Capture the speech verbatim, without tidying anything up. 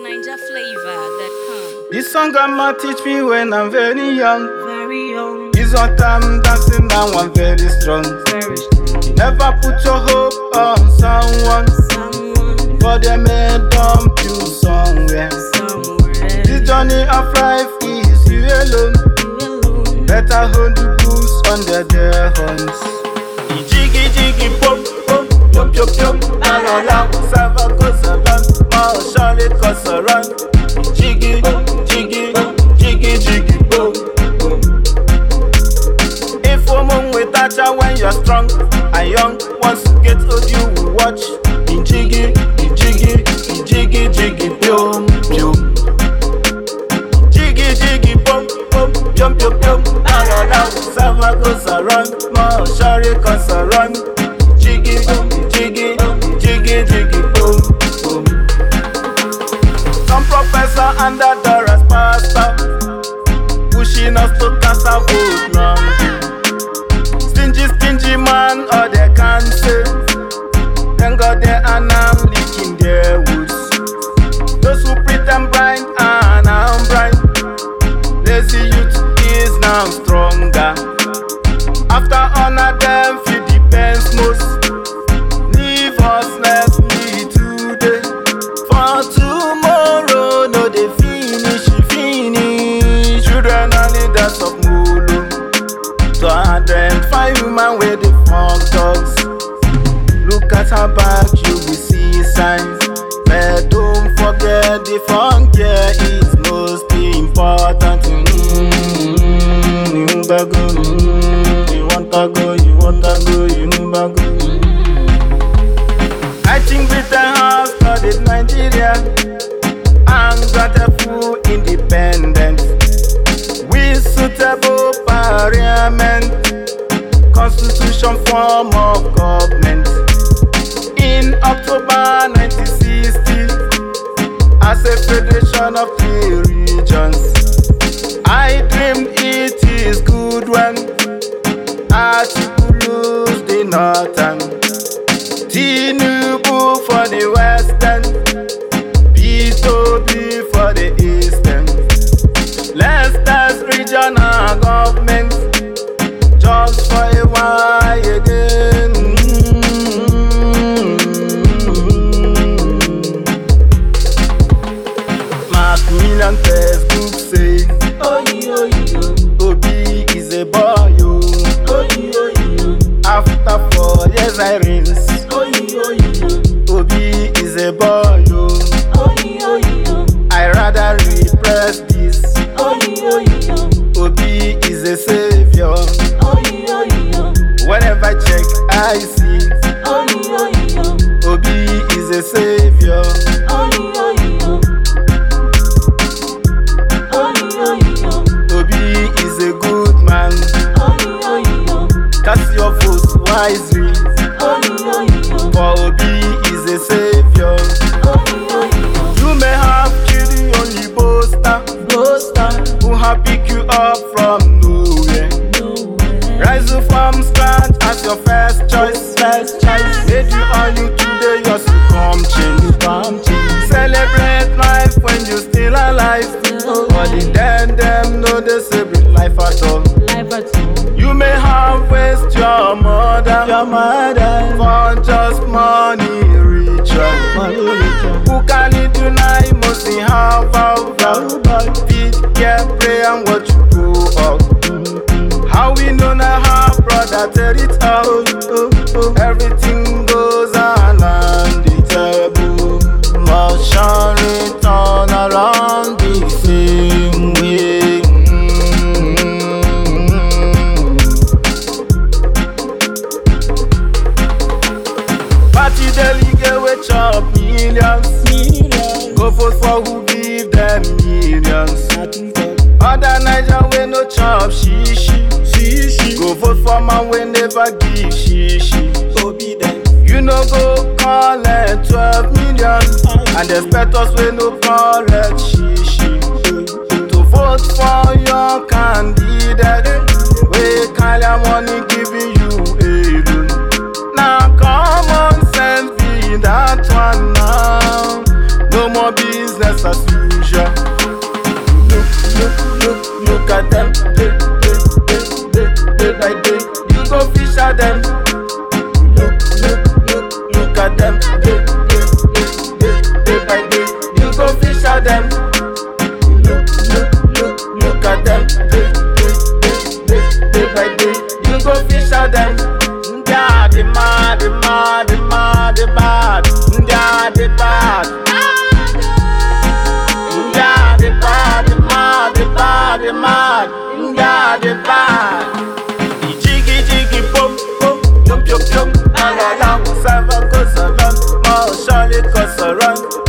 Ninja flavor that come. This song I'ma teach me when I'm very young. Very young. It's what I'm dancing now, I'm very strong. Very strong. Never put your hope on someone, Someone. for they may dump you somewhere. Somewhere. This journey of life is you alone. You alone. Better hold the boots under their horns. Jiggy jiggy pop pop, yum yum yum, la la la. Sava goes around, more surely goes around. Jiggy jiggy jiggy jiggy boom boom. If woman with that when you're strong and young, once you get old you will watch. In jiggy, in jiggy, in jiggy jiggy boom boom. Jiggy jiggy boom boom, yum yum yum, la la la. Sava goes around, more surely goes around. Jiggy jiggy jiggy jiggy boom boom. Some professor and the Doris pastor pushing us to cast our vote wrong. Stingy, stingy man, all they can say. Then got there and I'm leaking their woods. Those who pretend blind and I'm blind. Lazy youth is now stronger. After honor them, few depends most. Leave us, let me today. For tomorrow, no they finish, finish. Children are leaders of Mulu. To identify human with the funk dogs. Look at her back, you will see signs. But don't forget the funk, yeah, is most important. Mm-hmm. You want go, mm-hmm. you want to go, you want to go, you know go. Mm-hmm. I think Britain has studied Nigeria and got a full independence with suitable parliament, constitution form of government. In October nineteen sixty, as a federation of three regions, I dreamed it is good when Atiku lose the northern, Tinubu for the western, P two B for the eastern. Let's test regional government just for a while again. Macmillan Facebook saying, oh yeah, oh yeah, Obi is a boy, oh, oh yeah, oh yeah. After four years I rinse, oh yeah, oh yeah, Obi is a boy, oh, oh yeah, oh yeah. I rather repress this, oh yeah, oh yeah. Obi is a savior, oh yeah, oh yeah. Whenever I check I see, oh yeah, oh yeah. Obi is a savior, oh yeah, oh yeah. Obi is a good man, oh yeah, oh yeah. Cast your vote wisely, oh yeah, oh yeah. For Obi is a savior, oh yeah, oh yeah. You may have killed the only boaster, boaster who have picked you up from nowhere. nowhere. Rise you from scratch as your first choice, first choice. Made you all you today, your come change, come change. Celebrate life when you still alive. All the dead them know they celebrate life at all. Life at all. You may have wasted your mother, your mother for just money ritual. Money ritual. Who can it deny? Must have a feed, care, pray and what you go up. How we know now how brother tell it all. Everything goes on and the table must surely turn around the same way. Mm-hmm. Party delegate we chop millions, millions. Go vote for who give them millions. Other Niger we no chop shishi, shishi. Go vote for man we never give shishi. Obedient. You no go collect twelve million and expect us we no collect shishi. To vote for your candidate, we call your money giving you a loan. Now common sense be that one now. No more business. business as usual. Look, look, look, look at them. Day, day, day, day, day by day. You go fish at them. Look, look, look, look at them. Day, day, day, day, day by day. You go fish at them. Look, look, look, look at them. Day, day, day, day, day by day. You go fish at them. Yeah, they mad, they mad, they mad, they bad. Yeah, they bad. Yeah, they bad, they mad, they bad, they mad. Yeah, they bad. Jiggy, jiggy, boom, boom, yum, yum, yum. La la la, Sava goes along, more surely goes around.